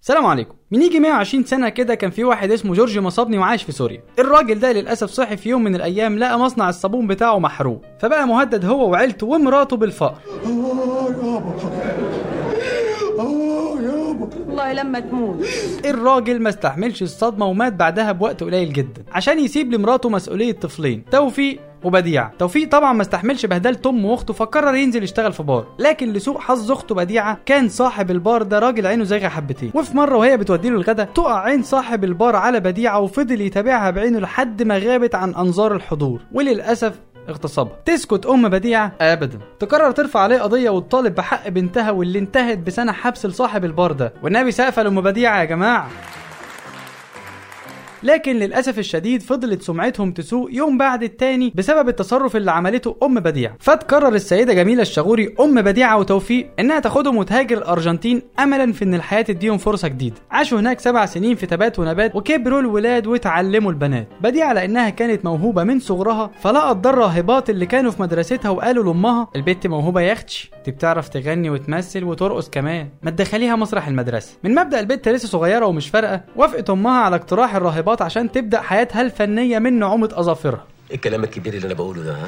السلام عليكم. من يجي 120 سنة كده كان في واحد اسمه جورج مصابني وعايش في سوريا. الراجل ده للأسف صحي في يوم من الأيام لقى مصنع الصابون بتاعه محروق، فبقى مهدد هو وعيلته ومراته بالفقر. والله لما تموت. الراجل ما استحملش الصدمة ومات بعدها بوقت قليل جدا عشان يسيب لمراته مسؤولية طفلين توفيق وبديعة. توفيق طبعا ما استحملش بهدلة امه واخته فقرر ينزل يشتغل في بار، لكن لسوء حظ اخته بديعة كان صاحب البار ده راجل عينه زايغة حبتين، وفي مرة وهي بتوديله الغدا تقع عين صاحب البار على بديعة وفضل يتابعها بعينه لحد ما غابت عن انظار الحضور، وللأسف اغتصبها. تسكت ام بديعة؟ ابدا. تقرر ترفع عليه قضية وتطالب بحق بنتها واللي انتهت بسنة حبس لصاحب البار ده. والنبي سقفة لام بديعة يا جماعة. لكن للأسف الشديد فضلت سمعتهم تسوء يوم بعد التاني بسبب التصرف اللي عملته أم بديعة. فتقرر السيدة جميلة الشغوري أم بديعة وتوفيق إنها تاخدهم وتهاجر الأرجنتين أملا في إن الحياة تديهم فرصة جديدة. عاشوا هناك 7 سنين في تبات ونبات وكبروا الولاد وتعلموا البنات. بديعة لأنها كانت موهوبة من صغرها فلقت ضر راهبات اللي كانوا في مدرستها وقالوا لأمها البنت موهوبة يا اختي، دي بتعرف تغني وتمثل وترقص كمان، ما تدخليها مسرح المدرسة. من مبدأ البنت لسه صغيرة ومش فارقة وافقت أمها على اقتراح الراهبات عشان تبدأ حياتها الفنية من نعومة أظافرها. ايه الكلام الكبير اللي انا بقوله ده؟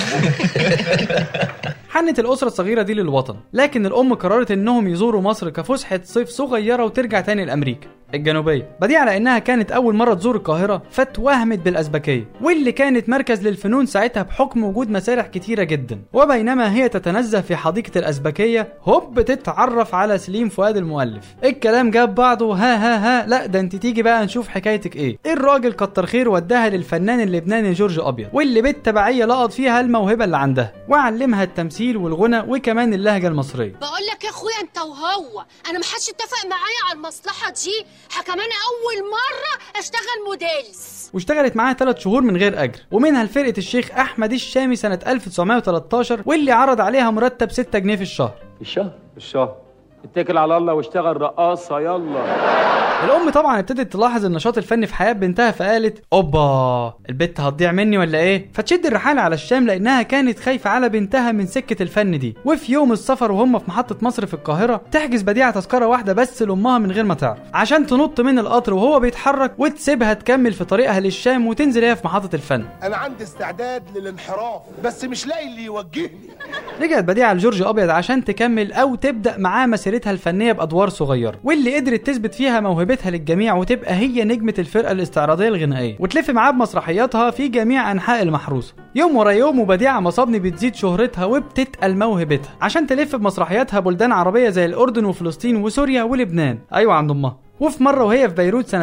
حنت الأسرة الصغيرة دي للوطن، لكن الأم قررت إنهم يزوروا مصر كفسحة صيف صغيرة وترجع تاني لأمريكا الجنوبية. بديعة لأنها كانت أول مرة تزور القاهرة فتوهمت بالأزبكية واللي كانت مركز للفنون ساعتها بحكم وجود مسارح كتيرة جدا. وبينما هي تتنزه في حديقة الأزبكية هوب تتعرف على سليم فؤاد المؤلف. الكلام جاب بعضه. ها لا ده انت تيجي بقى نشوف حكايتك ايه. الراجل كتر خير وداها للفنان اللبناني جورج أبيض واللي بالتبعية لقط فيها الموهبة اللي عندها وعلمها التمثيل والغنى وكمان اللهجة المصرية. بقول لك يا اخويا انت وهو انا محدش اتفق معايا على المصلحة دي، كمان اول مرة اشتغل موديلز. واشتغلت معاه 3 شهور من غير اجر، ومنها لفرقة الشيخ احمد الشامي سنة 1913 واللي عرض عليها مرتب 6 جنيه في الشهر. الشهر اتكل على الله واشتغل رقاصة يلا. الام طبعا ابتدت تلاحظ النشاط الفني في حياة بنتها فقالت اوبا البت هتضيع مني ولا ايه، فتشد الرحالة على الشام لانها كانت خايفة على بنتها من سكة الفن دي. وفي يوم السفر وهم في محطة مصر في القاهرة تحجز بديعة تذكرة واحدة بس لامها من غير ما تعرف عشان تنط من القطر وهو بيتحرك وتسيبها تكمل في طريقها للشام وتنزل هي في محطة الفن. انا عندي استعداد للانحراف بس مش لاقي اللي يوجهني. رجعت بديعة لجورج أبيض عشان تكمل أو تبدأ معاه مسيرتها الفنية بأدوار صغيرة واللي قدرت تثبت فيها موهبتها للجميع وتبقى هي نجمة الفرقة الاستعراضية الغنائية وتلف معاه بمسرحياتها في جميع أنحاء المحروسة. يوم ورا يوم وبديعة مصابني بتزيد شهرتها وبتتقل موهبتها عشان تلف بمسرحياتها بلدان عربية زي الأردن وفلسطين وسوريا ولبنان، أيوة عند أمها. وفي مرة وهي في بيروت سنة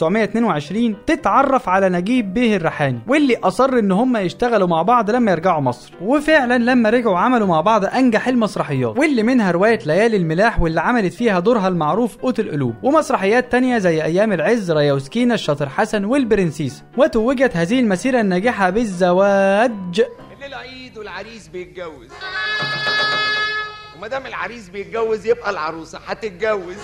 1922 تتعرف على نجيب بيه الريحاني واللي أصر إن هم يشتغلوا مع بعض لما يرجعوا مصر. وفعلا لما رجعوا عملوا مع بعض أنجح المسرحيات واللي منها رواية ليالي الملاح واللي عملت فيها دورها المعروف قوت القلوب، ومسرحيات تانية زي أيام العز، ريا وسكينة، الشاطر حسن والبرنسيس. وتوجت هذه المسيرة الناجحة بالزواج. الليلة عيد والعريس بيتجوز، ومادام العريس بيتجوز يبقى العروسة هتتجوز.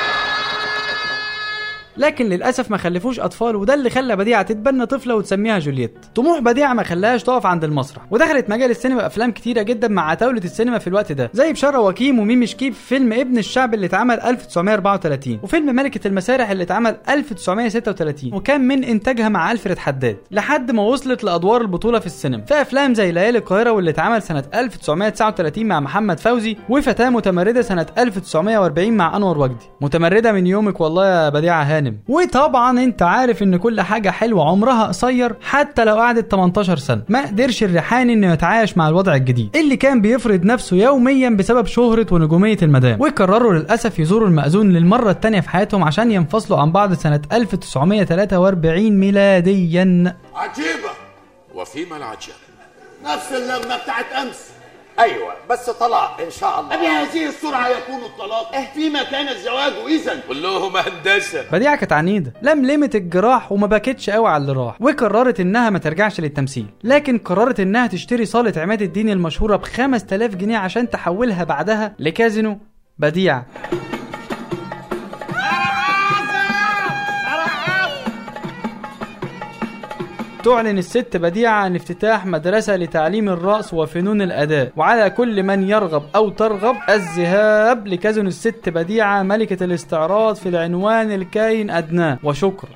لكن للأسف ما خلفوش أطفال وده اللي خلى بديعة تتبنى طفلة وتسميها جولييت. طموح بديعة ما خلاهاش تقف عند المسرح ودخلت مجال السينما أفلام كتيرة جدا مع عتاولة السينما في الوقت ده زي بشارة وكيم وميمي شكيب في فيلم ابن الشعب اللي اتعمل 1934 وفيلم ملكة المسارح اللي اتعمل 1936 وكان من إنتاجها مع ألفريد حداد لحد ما وصلت لأدوار البطولة في السينما في أفلام زي ليالي القاهرة واللي اتعمل سنة 1939 مع محمد فوزي وفتاة متمردة سنة 1940 مع أنور وجدي. متمردة من يومك والله يا بديعة هانم. وطبعا انت عارف ان كل حاجة حلوة عمرها قصير حتى لو قعدت 18 سنة. ما قدرش الريحاني انه يتعايش مع الوضع الجديد اللي كان بيفرض نفسه يوميا بسبب شهرة ونجومية المدام، وقرروا للأسف يزوروا المأذون للمرة التانية في حياتهم عشان ينفصلوا عن بعض سنة 1943 ميلاديا. عجيبة، وفيما العجب؟ نفس اللجنة بتاعت امس. ايوه بس طلاق ان شاء الله. بهذه السرعة يكون الطلاق في مكان الزواج اذا كلهم هندسة. بديعة كانت عنيدة، لملمت الجراح وما بكتش قوي على اللي راح، وقررت انها ما ترجعش للتمثيل، لكن قررت انها تشتري صالة عماد الدين المشهورة ب5000 جنيه عشان تحولها بعدها لكازينو بديعة. تعلن الست بديعة عن افتتاح مدرسة لتعليم الرقص وفنون الأداء، وعلى كل من يرغب أو ترغب الذهاب لكازينو الست بديعة ملكة الاستعراض في العنوان الكاين أدناه. وشكرا.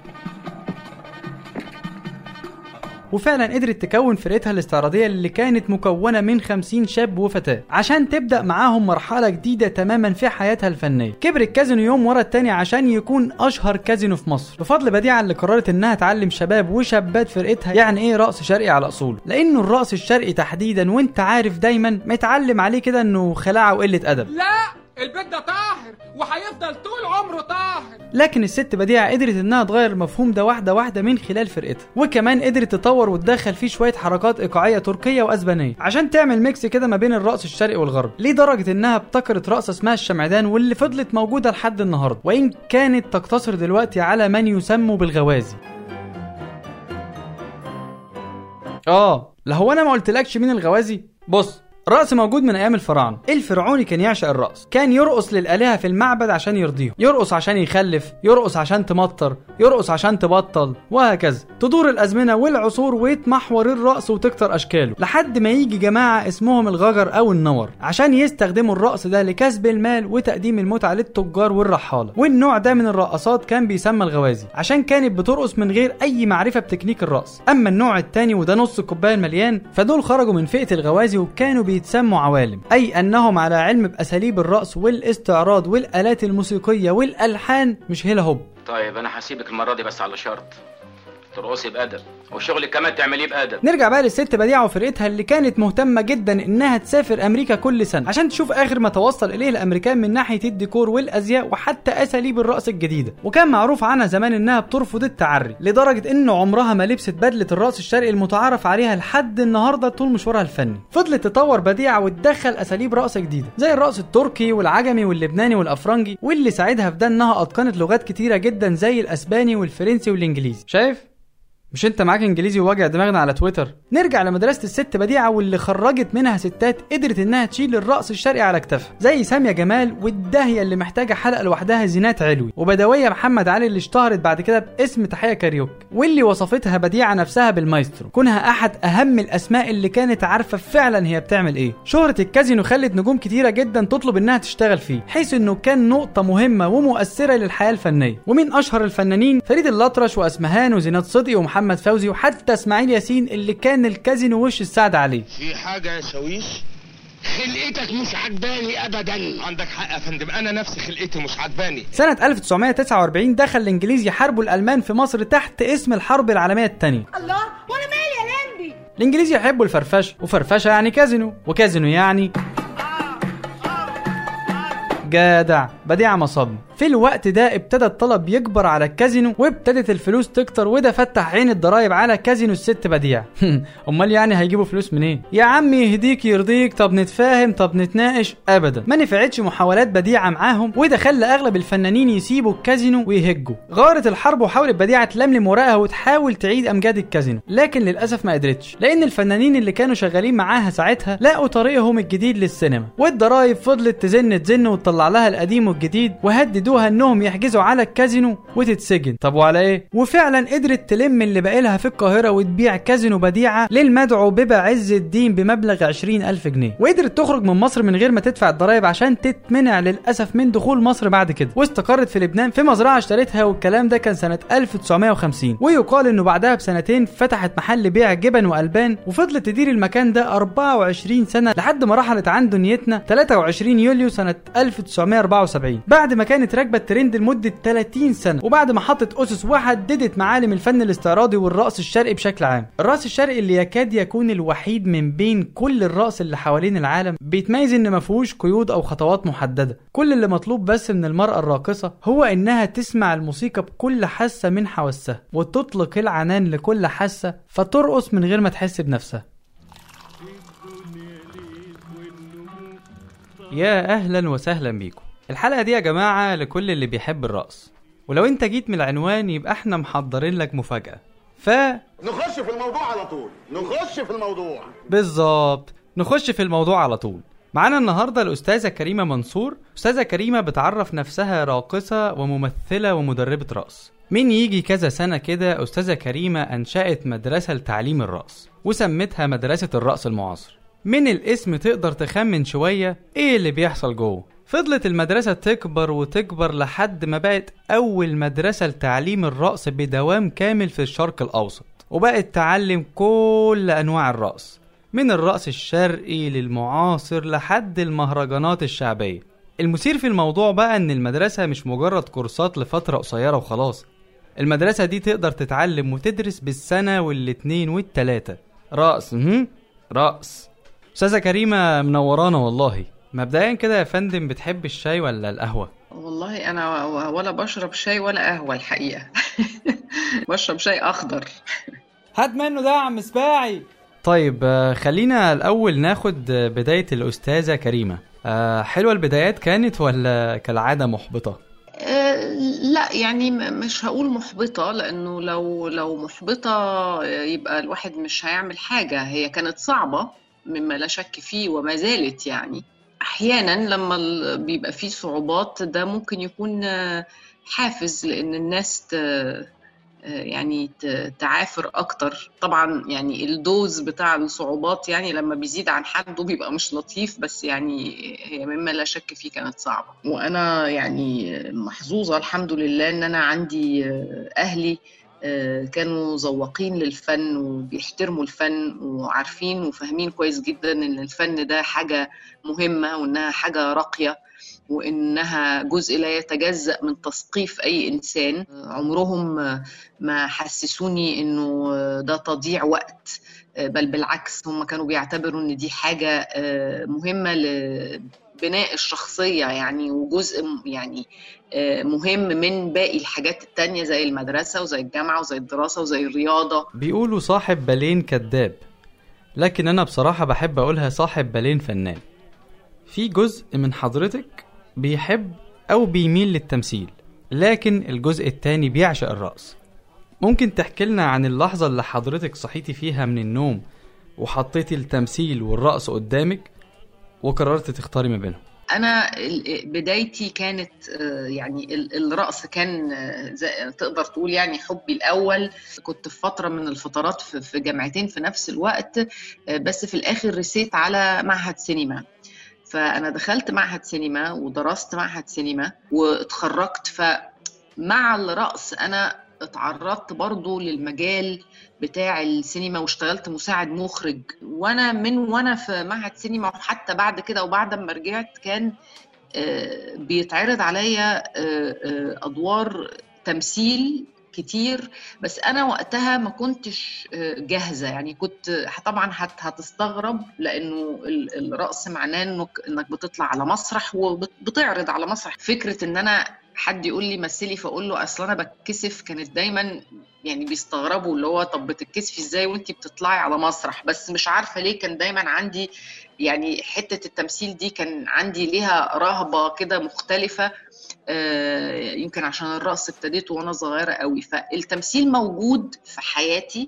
وفعلا قدرت تكون فرقتها الاستعراضية اللي كانت مكونة من 50 شاب وفتاة عشان تبدأ معاهم مرحلة جديدة تماما في حياتها الفنية. كبر الكازينو يوم ورا التاني عشان يكون أشهر كازينو في مصر، بفضل بديعة اللي قررت انها تعلم شباب وشابات فرقتها يعني ايه رقص شرقي على أصوله، لأنه الرقص الشرقي تحديدا وانت عارف دايما متعلم عليه كده انه خلاعة وقلة أدب. لا، البيت ده طاهر وهيفضل طول عمره طاهر. لكن الست بديعة قدرت انها تغير المفهوم ده واحدة واحدة من خلال فرقتها، وكمان قدرت تطور وتدخل فيه شوية حركات ايقاعية تركية واسبانية عشان تعمل ميكس كده ما بين الرقص الشرقي والغربي، لدرجة انها ابتكرت رقصة اسمها الشمعدان واللي فضلت موجودة لحد النهاردة، وان كانت تقتصر دلوقتي على من يسموا بالغوازي. هو انا ما قلتلكش مين الغوازي؟ بص، الرقص موجود من ايام الفراعنه. الفرعوني كان يعشق الرقص، كان يرقص للالهه في المعبد عشان يرضيهم، يرقص عشان يخلف، يرقص عشان تمطر، يرقص عشان تبطل، وهكذا. تدور الازمنه والعصور ويتمحور الرقص وتكتر اشكاله لحد ما يجي جماعه اسمهم الغجر او النور عشان يستخدموا الرقص ده لكسب المال وتقديم المتعه للتجار والرحاله. والنوع ده من الرقصات كان بيسمى الغوازي عشان كانت بترقص من غير اي معرفه بتكنيك الرقص. اما النوع الثاني وده نص الكوبايه المليان، فدول خرجوا من فئه الغوازي وكانوا بيتسموا عوالم، أي أنهم على علم بأساليب الرقص والاستعراض والآلات الموسيقية والألحان مش هيلا هوب. طيب أنا هسيبك المرة دي بس على شرط ترقصي بأدب وشغلك كمان تعمليه بأدب. نرجع بقى للست بديعة وفرقتها اللي كانت مهتمة جدا انها تسافر امريكا كل سنة عشان تشوف اخر ما توصل اليه الامريكان من ناحية الديكور والازياء وحتى اساليب الرقص الجديدة. وكان معروف عنها زمان انها بترفض التعري، لدرجة ان عمرها ما لبست بدلة الرقص الشرقي المتعارف عليها لحد النهاردة طول مشوارها الفني. فضلت تطور بديعة وتدخل اساليب رقص جديدة زي الرقص التركي والعجمي واللبناني والافرنجي، واللي ساعدها في ده انها اتقنت لغات كتيرة جدا زي الاسباني والفرنسي والانجليزي. شايف؟ مش انت معاك انجليزي وواجع دماغنا على تويتر؟ نرجع لمدرسة الست بديعة واللي خرجت منها ستات قدرت انها تشيل الرقص الشرقي على كتافها، زي سامية جمال والداهية اللي محتاجة حلقة لوحدها زينات علوي، وبدوية محمد علي اللي اشتهرت بعد كده باسم تحية كاريوك، واللي وصفتها بديعة نفسها بالمايسترو، كونها احد اهم الاسماء اللي كانت عارفة فعلا هي بتعمل ايه. شهرة الكازينو خلت نجوم كتيرة جدا تطلب انها تشتغل فيه، حيث انه كان نقطة مهمة ومؤثرة للحياة الفنية. ومن اشهر الفنانين فريد الأطرش واسمهان وزينات صدقي ومحمد فوزي وحتى اسماعيل ياسين اللي كان الكازينو وش السعد عليه. في حاجة يا شويش؟ خلقتك مش عجباني ابدا. عندك حق يا فندم، انا نفسي خلقتي مش عجباني. سنة 1949 دخل الانجليز يحاربوا الالمان في مصر تحت اسم الحرب العالمية الثانية. الله، وانا مالي يا لمبي؟ الانجليز يحبوا الفرفشه، وفرفشه يعني كازينو، وكازينو يعني جدع بديعة مصابني. في الوقت ده ابتدى الطلب يكبر على الكازينو وابتدت الفلوس تكتر، وده فتح عين الضرايب على كازينو الست بديعة. امال يعني هيجيبوا فلوس منين؟ يا عم يهديك يرضيك، طب نتفاهم، طب نتناقش. ابدا ما نفعتش محاولات بديعة معاهم، وده خلى اغلب الفنانين يسيبوا الكازينو ويهجوا. غارت الحرب وحاولت بديعة تلملم ورقها وتحاول تعيد امجاد الكازينو، لكن للاسف ما قدرتش، لان الفنانين اللي كانوا شغالين معاها ساعتها لقوا طريقهم الجديد للسينما، والضرايب فضلت تزن وتطلع لها القديم والجديد، وهددوها انهم يحجزوا على الكازينو وتتسجن. طب وعلى ايه؟ وفعلا قدرت تلم اللي بقالها في القاهرة وتبيع كازينو بديعة للمدعو ببا عز الدين بمبلغ 20,000 جنيه، وقدرت تخرج من مصر من غير ما تدفع الضرايب عشان تتمنع للأسف من دخول مصر بعد كده، واستقرت في لبنان في مزرعة اشتريتها، والكلام ده كان سنة 1950. ويقال انه بعدها بسنتين فتحت محل بيع جبن وألبان، وفضلت تدير المكان ده 24 سنة لحد ما رحلت عن دنيتنا 23 يوليو سنة 1974، بعد ما كانت راكبة الترند لمدة 30 سنة، وبعد ما حطت أسس وحددت معالم الفن الاستعراضي والرقص الشرقي بشكل عام. الرقص الشرقي اللي يكاد يكون الوحيد من بين كل الرقص اللي حوالين العالم بيتميز ان ما فيهوش قيود او خطوات محددة. كل اللي مطلوب بس من المرأة الراقصة هو انها تسمع الموسيقى بكل حاسة من حواسها، وتطلق العنان لكل حاسة، فترقص من غير ما تحس بنفسها. يا اهلا وسهلا بيكم. الحلقة دي يا جماعة لكل اللي بيحب الرقص، ولو انت جيت من العنوان يبقى احنا محضرين لك مفاجأة. نخش في الموضوع على طول. بالظبط، نخش في الموضوع على طول. معانا النهاردة الأستاذة كريمة منصور. أستاذة كريمة بتعرف نفسها راقصة وممثلة ومدربة رقص، من يجي كذا سنة كده أستاذة كريمة أنشأت مدرسة لتعليم الرقص وسمتها مدرسة الرقص المعاصر. من الاسم تقدر تخمن شوية ايه اللي بيحصل جوه. فضلت المدرسة تكبر وتكبر لحد ما بقت أول مدرسة لتعليم الرقص بدوام كامل في الشرق الأوسط، وبقت تعلم كل أنواع الرقص من الرقص الشرقي للمعاصر لحد المهرجانات الشعبية. المثير في الموضوع بقى ان المدرسة مش مجرد كورسات لفترة قصيرة وخلاص، المدرسة دي تقدر تتعلم وتدرس بالسنة والاتنين والتلاتة رقص. رقص. أستاذة كريمة منورانا والله. مبدئيا كده يا فندم، بتحب الشاي ولا القهوة؟ والله أنا ولا بشرب شاي ولا قهوة الحقيقة. بشرب شاي أخضر. هات منه ده يا عم سباعي. طيب خلينا الأول ناخد بداية الأستاذة كريمة. حلوة البدايات كانت ولا كالعادة محبطة؟ لا يعني مش هقول محبطة، لأنه لو محبطة يبقى الواحد مش هيعمل حاجة. هي كانت صعبة مما لا شك فيه وما زالت. يعني أحيانا لما بيبقى فيه صعوبات ده ممكن يكون حافز لأن الناس يعني تعافر أكتر. طبعا يعني الدوز بتاع الصعوبات يعني لما بيزيد عن حده بيبقى مش لطيف، بس يعني هي مما لا شك فيه كانت صعبة. وأنا يعني محظوظة الحمد لله إن أنا عندي أهلي كانوا ذواقين للفن وبيحترموا الفن وعارفين وفاهمين كويس جدا إن الفن ده حاجة مهمة وإنها حاجة راقية وإنها جزء لا يتجزأ من تثقيف أي إنسان. عمرهم ما حسسوني إنه ده تضييع وقت، بل بالعكس هم كانوا بيعتبروا إن دي حاجة مهمة لبناء الشخصية يعني، وجزء يعني مهم من باقي الحاجات التانية زي المدرسة وزي الجامعة وزي الدراسة وزي الرياضة. بيقولوا صاحب بالين كذاب، لكن أنا بصراحة بحب أقولها صاحب بالين فنان. في جزء من حضرتك بيحب أو بيميل للتمثيل، لكن الجزء التاني بيعشق الرقص. ممكن تحكي لنا عن اللحظة اللي حضرتك صحيتي فيها من النوم وحطيتي التمثيل والرقص قدامك وقررت تختاري ما بينهم؟ أنا بدايتي كانت يعني الرقص كان تقدر تقول يعني حبي الأول. كنت في فترة من الفترات في جامعتين في نفس الوقت، بس في الآخر رسيت على معهد سينما. فأنا دخلت معهد سينما ودرست معهد سينما واتخرجت. فمع الرقص أنا اتعرضت برضو للمجال بتاع السينما واشتغلت مساعد مخرج. وانا في معهد سينما وحتى بعد كده وبعد ما رجعت كان بيتعرض عليا أدوار تمثيل كتير، بس أنا وقتها ما كنتش جاهزة. يعني كنت طبعا هتستغرب لأنه الرقص معناه إنك بتطلع على مسرح وبتعرض على مسرح. فكرة إن أنا حد يقول لي مثلي فأقول له أصلا أنا بتكسف، كانت دايما يعني بيستغربوا اللي هو طب بتتكسفي إزاي وإنتي بتطلعي على مسرح. بس مش عارفة ليه كان دايما عندي يعني حتة التمثيل دي كان عندي ليها رهبة كده مختلفة. يمكن عشان الرقص ابتديته وانا صغيره قوي، فالتمثيل موجود في حياتي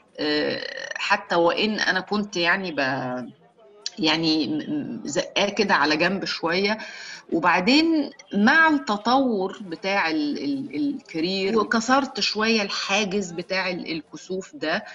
حتى وان انا كنت يعني زقاه كده على جنب شويه. وبعدين مع التطور بتاع الكارير وكسرت شويه الحاجز بتاع الكسوف ده،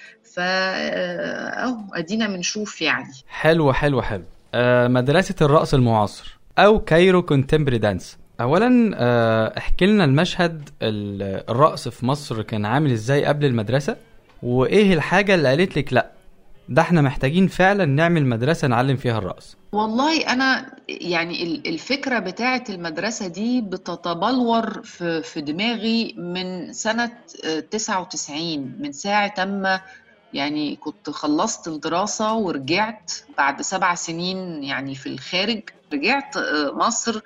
ادينا بنشوف يعني. حلو. مدرسه الرقص المعاصر او كايرو كونتمبري دانس. اولا احكي لنا المشهد الرقص في مصر كان عامل ازاي قبل المدرسة، وايه الحاجة اللي قالت لك لا ده احنا محتاجين فعلا نعمل مدرسة نعلم فيها الرقص؟ والله انا يعني الفكرة بتاعة المدرسة دي بتتبلور في دماغي من سنة 99، من ساعة اما يعني كنت خلصت الدراسة ورجعت بعد 7 سنين يعني في الخارج. رجعت مصر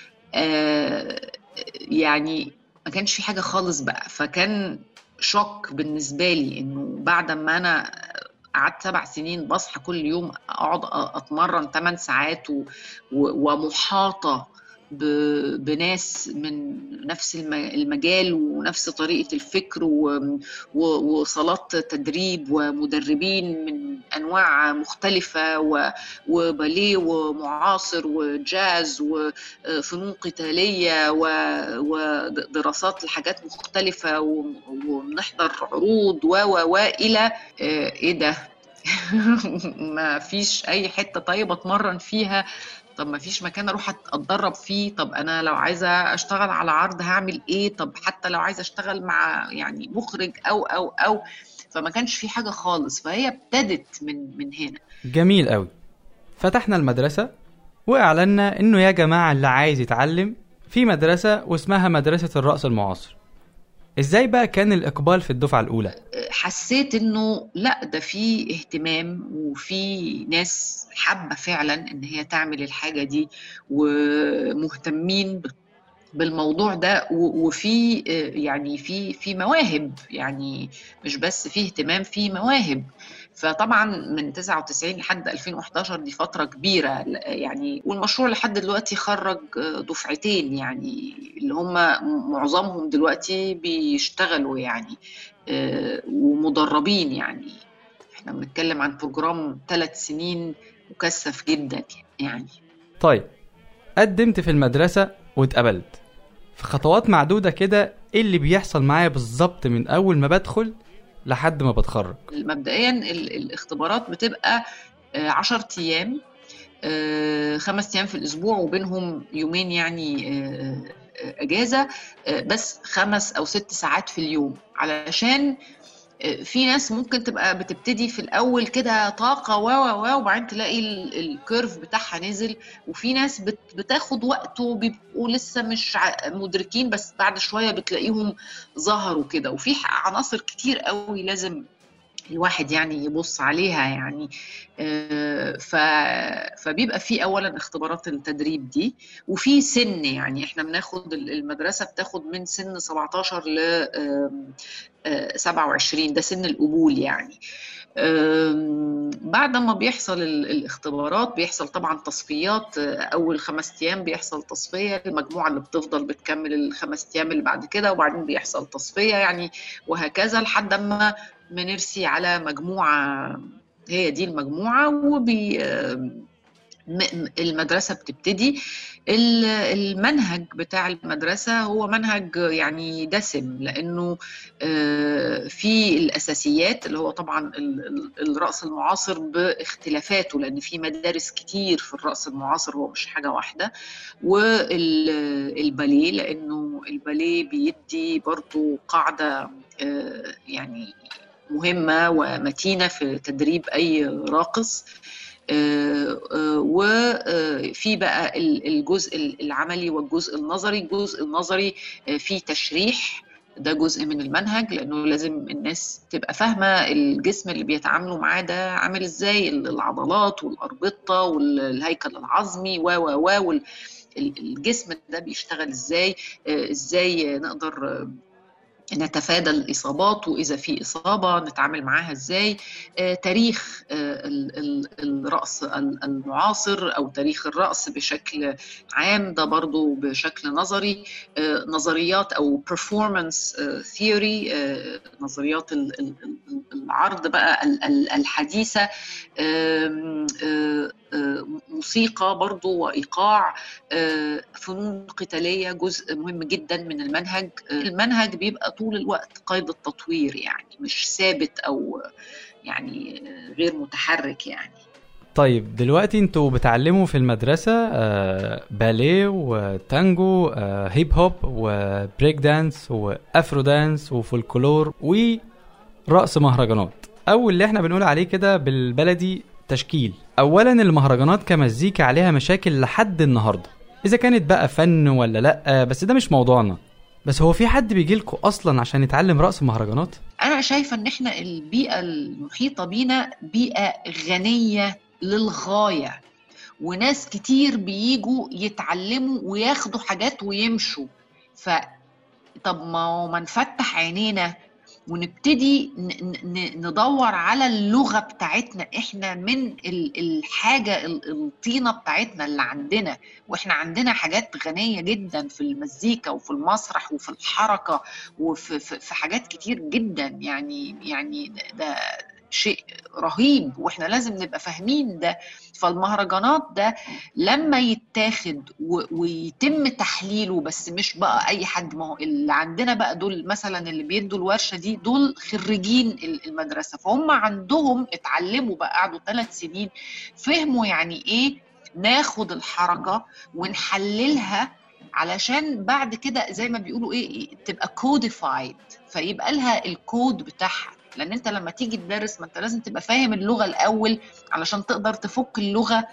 يعني ما كانش في حاجة خالص بقى، فكان شوك بالنسبة لي انه بعد ما انا قعدت 7 سنين بصحى كل يوم اقعد اتمرن 8 ساعات ومحاطة بناس من نفس المجال ونفس طريقة الفكر وصالات تدريب ومدربين من أنواع مختلفة وباليه ومعاصر وجاز وفنون قتالية ودراسات لحاجات مختلفة وبنحضر عروض وإلى إيه ده ما فيش أي حتة طيب أتمرن فيها. طب ما فيش مكان اروح اتدرب فيه. طب انا لو عايزه اشتغل على عرض هعمل ايه؟ طب حتى لو عايزه اشتغل مع يعني مخرج او فما كانش في حاجه خالص. فهي ابتدت من هنا. جميل قوي. فتحنا المدرسه واعلنا انه يا جماعه اللي عايز يتعلم في مدرسه واسمها مدرسه الرقص المعاصر. ازاي بقى كان الاقبال في الدفعه الاولى؟ حسيت انه لا ده في اهتمام وفي ناس حابه فعلا ان هي تعمل الحاجه دي ومهتمين بالموضوع ده وفي يعني في مواهب، يعني مش بس في اهتمام، في مواهب. فطبعا من 99 لحد 2011 دي فترة كبيرة يعني. والمشروع لحد دلوقتي خرج دفعتين يعني اللي هم معظمهم دلوقتي بيشتغلوا يعني ومدربين. يعني احنا بنتكلم عن بروجرام 3 سنين مكثف جدا يعني. طيب قدمت في المدرسة واتقبلت. في خطوات معدودة كده ايه اللي بيحصل معايا بالظبط من اول ما بدخل لحد ما بتخرج؟ مبدئيا الاختبارات بتبقى 10 ايام، 5 ايام في الاسبوع وبينهم يومين يعني اجازة، بس 5 أو 6 ساعات في اليوم. علشان في ناس ممكن تبقى بتبتدي في الأول كده طاقة وبعدين تلاقي الكيرف بتاعها نزل، وفي ناس بتاخد وقت وبيبقوا لسه مش مدركين، بس بعد شوية بتلاقيهم ظهروا كده. وفي عناصر كتير قوي لازم الواحد يعني يبص عليها يعني. فبيبقى في اولا اختبارات التدريب دي، وفي سن يعني احنا بناخد المدرسة بتاخد من سن 17 ل 27، ده سن القبول يعني. بعد ما بيحصل الاختبارات بيحصل طبعا تصفيات. اول 5 ايام بيحصل تصفية، المجموعة اللي بتفضل بتكمل ال5 ايام اللي بعد كده، وبعدين بيحصل تصفية يعني، وهكذا لحد ما بنرسي على مجموعة هي دي المجموعة. المدرسة بتبتدي. المنهج بتاع المدرسة هو منهج يعني دسم، لأنه في الأساسيات اللي هو طبعا الرقص المعاصر باختلافاته، لأن في مدارس كتير في الرقص المعاصر، هو مش حاجة واحدة. والباليه، لأنه الباليه بيدي برضو قاعدة يعني مهمة ومتينة في تدريب أي راقص. وفي بقى الجزء العملي والجزء النظري. الجزء النظري فيه تشريح، ده جزء من المنهج، لأنه لازم الناس تبقى فاهمة الجسم اللي بيتعاملوا معاه ده عامل ازاي، العضلات والأربطة والهيكل العظمي والجسم ده بيشتغل ازاي نقدر نتفادى الإصابات، وإذا في إصابة نتعامل معاها إزاي. تاريخ الرقص المعاصر أو تاريخ الرقص بشكل عام، ده برضو بشكل نظري. نظريات أو performance theory، نظريات العرض بقى الحديثة. موسيقى برضو وإيقاع. فنون قتالية جزء مهم جدا من المنهج. المنهج بيبقى طول الوقت قيد التطوير يعني، مش ثابت أو يعني غير متحرك يعني. طيب دلوقتي انتوا بتعلموا في المدرسة باليه وتانجو، هيب هوب وبريك دانس وافرو دانس وفولكلور ورقص مهرجانات، او اللي احنا بنقول عليه كده بالبلدي تشكيل. اولا المهرجانات كمزيكا عليها مشاكل لحد النهاردة، اذا كانت بقى فن ولا لا، بس ده مش موضوعنا. بس هو في حد بيجيلكوا اصلا عشان يتعلم رقص مهرجانات؟ انا شايفة ان احنا البيئة المحيطة بينا بيئة غنية للغاية، وناس كتير بييجوا يتعلموا وياخدوا حاجات ويمشوا. طب ما نفتح عينينا ونبتدي ندور على اللغة بتاعتنا احنا، من الحاجة الطينة بتاعتنا اللي عندنا. واحنا عندنا حاجات غنية جدا في المزيكا وفي المسرح وفي الحركة وفي حاجات كتير جدا يعني ده شيء رهيب واحنا لازم نبقى فاهمين ده. فالمهرجانات ده لما يتاخد ويتم تحليله، بس مش بقى اي حد، ما هو اللي عندنا بقى دول مثلا اللي بيدوا الورشه دي دول خريجين المدرسه، فهم عندهم اتعلموا بقى، قعدوا 3 سنين فهموا يعني ايه ناخد الحركه ونحللها علشان بعد كده زي ما بيقولوا ايه تبقى كوديفايد، فيبقى لها الكود بتاعها. لان انت لما تيجي تدرس ما انت لازم تبقى فاهم اللغه الاول علشان تقدر تفك اللغه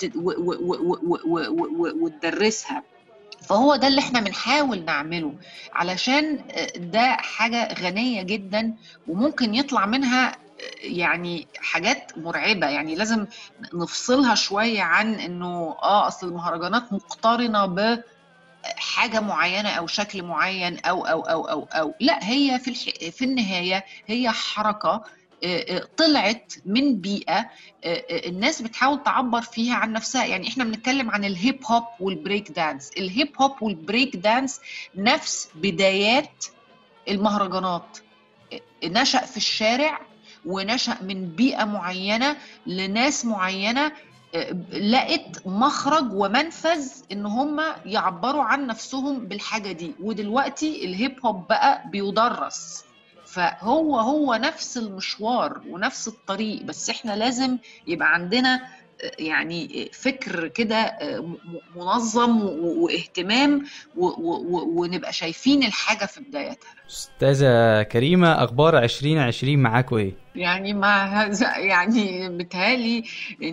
وتدرسها. فهو ده اللي احنا بنحاول نعمله، علشان ده حاجه غنيه جدا وممكن يطلع منها يعني حاجات مرعبه. يعني لازم نفصلها شويه عن انه اصل المهرجانات مقترنه ب حاجة معينة أو شكل معين أو لا، هي في النهاية هي حركة طلعت من بيئة الناس بتحاول تعبر فيها عن نفسها. يعني احنا بنتكلم عن الهيب هوب والبريك دانس. الهيب هوب والبريك دانس نفس بدايات المهرجانات، نشأ في الشارع ونشأ من بيئة معينة لناس معينة لقت مخرج ومنفذ ان هم يعبروا عن نفسهم بالحاجة دي. ودلوقتي الهيب هوب بقى بيدرس، فهو نفس المشوار ونفس الطريق، بس احنا لازم يبقى عندنا يعني فكر كده منظم واهتمام ونبقى شايفين الحاجة في بدايتها. أستاذة كريمة، أخبار 2020 معاكوا إيه؟ يعني مع يعني بيتهيألي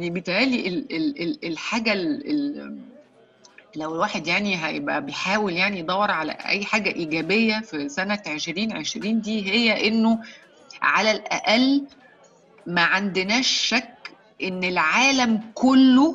الحاجة لو الواحد يعني هيبقى بيحاول يعني يدور على أي حاجة إيجابية في سنة 2020 دي، هي إنه على الأقل ما عندناش شك إن العالم كله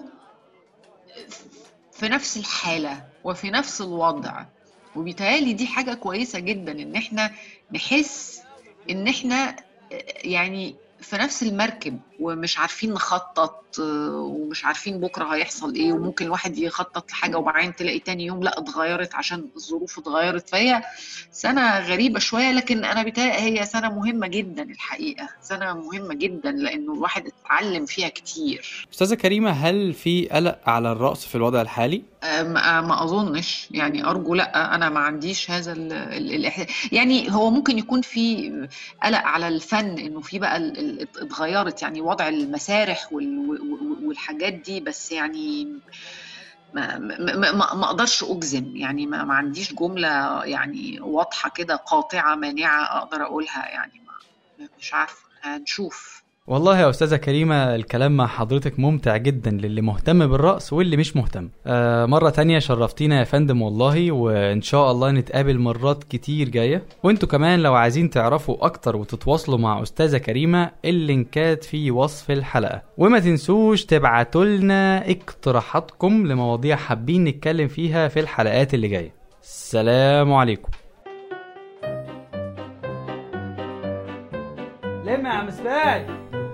في نفس الحالة وفي نفس الوضع. وبيتهيألي دي حاجة كويسة جدا إن إحنا نحس إن إحنا يعني في نفس المركب ومش عارفين نخطط ومش عارفين بكرة هيحصل ايه، وممكن الواحد يخطط لحاجة وبعدين تلاقي تاني يوم لا اتغيرت عشان الظروف اتغيرت. فهي سنة غريبة شوية، لكن انا بتهيألي هي سنة مهمة جدا الحقيقة، سنة مهمة جدا لانه الواحد اتعلم فيها كتير. أستاذة كريمة، هل في قلق على الرأس في الوضع الحالي؟ ما اظنش، يعني ارجو لا، انا ما عنديش هذا يعني هو ممكن يكون في قلق على الفن انه في بقى اتغيرت يعني وضع المسارح والحاجات دي، بس يعني ما اقدرش اجزم، يعني ما عنديش جملة يعني واضحة كده قاطعة مانعة اقدر اقولها، يعني مش عارفة، هنشوف. والله يا أستاذة كريمة الكلام مع حضرتك ممتع جدا للي مهتم بالرقص واللي مش مهتم. مرة تانية شرفتينا يا فندم والله، وإن شاء الله نتقابل مرات كتير جاية. وانتوا كمان لو عايزين تعرفوا أكتر وتتواصلوا مع أستاذة كريمة اللينكات في وصف الحلقة. وما تنسوش تبعتوا لنا اقتراحاتكم لمواضيع حابين نتكلم فيها في الحلقات اللي جاية. السلام عليكم. لما يا عم سباي.